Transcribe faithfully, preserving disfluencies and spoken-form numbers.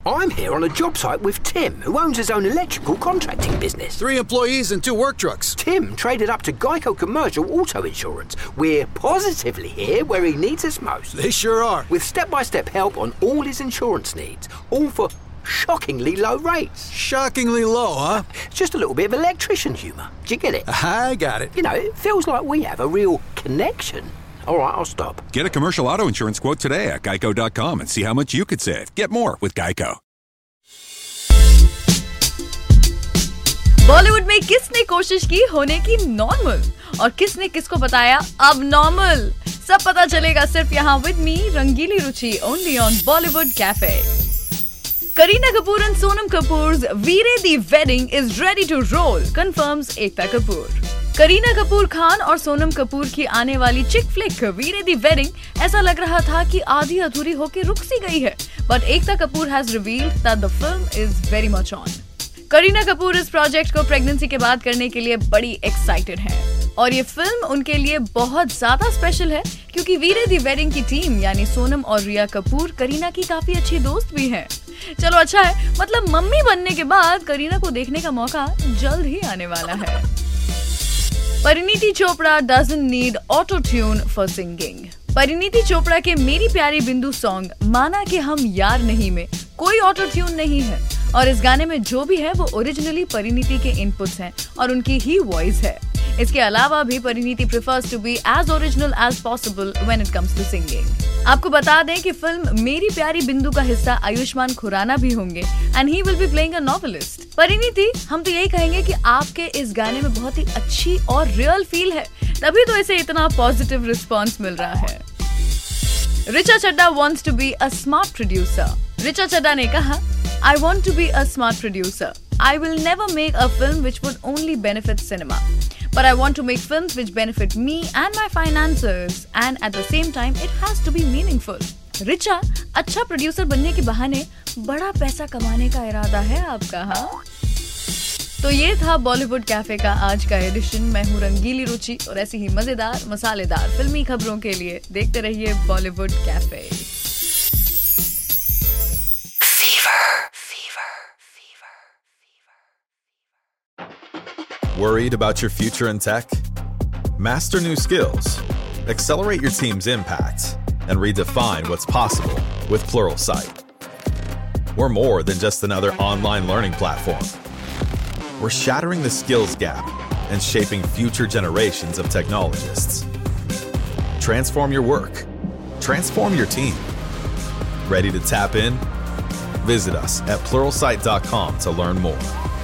I'm here on a job site with Tim, who owns his own electrical contracting business. Three employees and two work trucks. Tim traded up to Geico Commercial Auto Insurance. We're positively here where he needs us most. They sure are. With step-by-step help on all his insurance needs, all for shockingly low rates. Shockingly low, huh? Just a little bit of electrician humour. Do you get it? I got it. You know, it feels like we have a real connection. All right, I'll stop. Get a commercial auto insurance quote today at geico dot com and see how much you could save. Get more with Geico. Bollywood में किसने कोशिश की होने की normal और किसने किसको बताया अब नॉर्मल? सब पता चलेगा सिर्फ यहाँ with me Rangili Ruchi only on Bollywood cafe. Kareena Kapoor and Sonam Kapoor's Veere the Wedding is ready to roll, confirms Ekta Kapoor. Kareena Kapoor Khan और सोनम कपूर की आने वाली चिक फ्लिक वीरे दी वेडिंग ऐसा लग रहा था कि आधी अधूरी होके रुक सी गई है, but Ekta Kapoor has revealed that the film is very much on. Kareena Kapoor इस प्रोजेक्ट को प्रेगनेंसी के बाद करने के लिए बड़ी एक्साइटेड है और ये फिल्म उनके लिए बहुत ज्यादा स्पेशल है क्योंकि वीरे दी वेडिंग की टीम यानी सोनम और रिया कपूर करीना की काफी अच्छी दोस्त भी है। चलो अच्छा है, मतलब मम्मी बनने के बाद करीना को देखने का मौका जल्द ही आने वाला है। Parineeti Chopra doesn't need auto tune for singing। Parineeti Chopra के मेरी प्यारी बिंदु सॉन्ग माना कि हम यार नहीं में कोई ऑटो ट्यून नहीं है और इस गाने में जो भी है वो ओरिजिनली परिणीति के इनपुट्स हैं और उनकी ही वॉइस है। इसके अलावा भी Parineeti prefers to be as original as possible when it comes to singing. आपको बता दें कि फिल्म मेरी प्यारी बिंदु का हिस्सा आयुष्मान खुराना भी होंगे and he will be playing a novelist. Parineeti, हम तो यही कहेंगे कि आपके इस गाने में बहुत ही अच्छी और रियल फील है, तभी तो इसे इतना पॉजिटिव रिस्पॉन्स मिल रहा है। Richa Chadha wants to be a smart producer। Richa Chadha ने कहा, I want to be a smart producer. I will never make a film which would only benefit cinema. But I want to make films which benefit me and my finances and at the same time it has to be meaningful. Richa, अच्छा producer बनने के बहाने बड़ा पैसा कमाने का इरादा है आपका, हाँ? तो ये था बॉलीवुड कैफे का आज का एडिशन। मैं हूँ रंगीली रुचि और ऐसी ही मजेदार मसालेदार फिल्मी खबरों के लिए देखते रहिए Bollywood cafe. Worried about your future in tech? Master new skills, accelerate your team's impact, and redefine what's possible with Pluralsight. We're more than just another online learning platform. We're shattering the skills gap and shaping future generations of technologists. Transform your work. Transform your team. Ready to tap in? Visit us at pluralsight dot com to learn more.